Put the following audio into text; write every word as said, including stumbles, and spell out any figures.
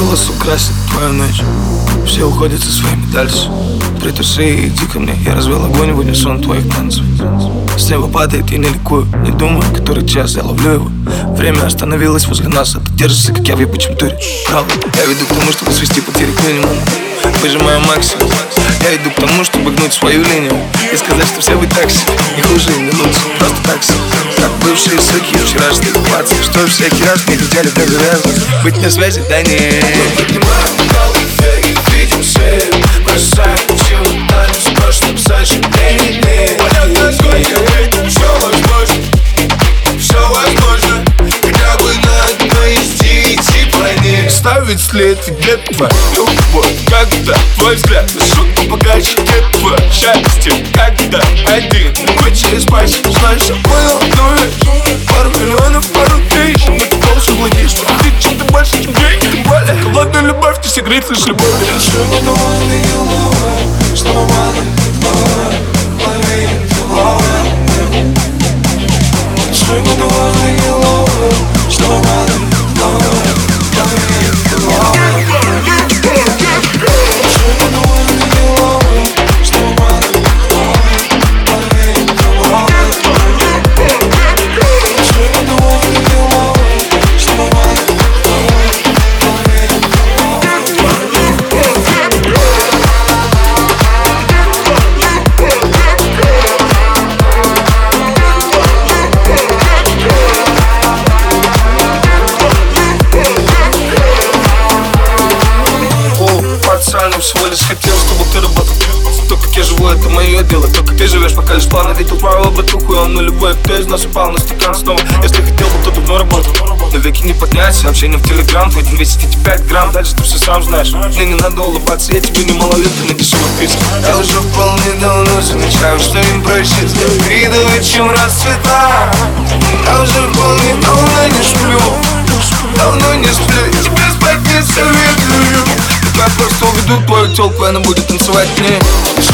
голос украсит твою ночь. Все уходят со своими дальше. Притуси и иди ко мне. Я развел огонь в унисон твоих танцев. С неба падает, я не ликую. Не думаю, который час, я ловлю его. Время остановилось возле нас. А ты держишься, как я в ебучем туре. Правда, я веду к тому, чтобы свести потери к минимуму. Выжимаю максимум. Я иду к тому, чтобы гнуть свою линию и сказать, что все вы такси. Не хуже и не лучше, просто такси. Как бывшие суки, вчерашние пацы. Что всякий раз не хотели так завязывать. Быть на связи, да нет. Мы поднимаем бокалы, фейк, видим свет. Бросаем чего танец с прошлым сожалениями. Понятно, сколько лет, все возможно. Все возможно. Хотя бы на одной из девяти планет. Ставить след, где твоя любовь? Когда твой взгляд на шутку богаче? Где твое счастье? Когда один такой через пальцы. Знаешь, я понял одну вещь. Пару миллионов, пару тысяч. Но ты должен владеть, что ты чем-то больше, чем деньги. Тем более холодная любовь, ты секрет лишь любовь. Всего лишь хотел, чтобы ты работал. То, как я живу, это мое дело. То, как ты живешь, пока лишь планы. Видел правила братуху, и он нулевой. Кто из нас упал на стакан снова? Если хотел бы, то давно работал. Но веки не подняться, общение в телеграм. Твой день весит эти пять грамм. Дальше ты все сам знаешь. Мне не надо улыбаться, я тебе не малолетка на дешевых пиццах. Я уже вполне давно замечаю, что им проще придавить, чем расцвета. Я уже вполне давно не сплю. Давно не сплю, и тебе спать не советую. Я просто уведу твою тёлку, она будет танцевать мне.